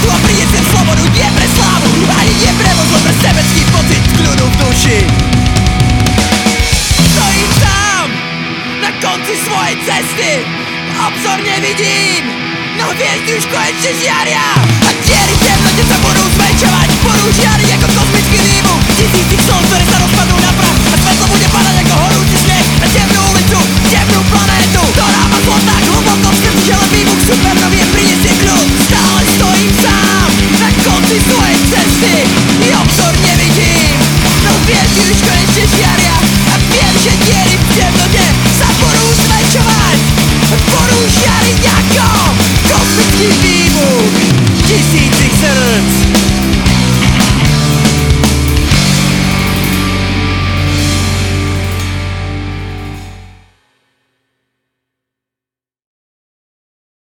tu a prinesiem slobodu, nie pre slávu, ani nie pre moc, len pre sebecký pocit kľudu v duši. Stojím sám na konci svojej cesty, obzor nevidím, no hviezdy už konečne žiaria. A diery v temnote sa budú zväčšovať, budú žiariť ako kozmický výbuch tisícich slov, ktoré sa rozpadnú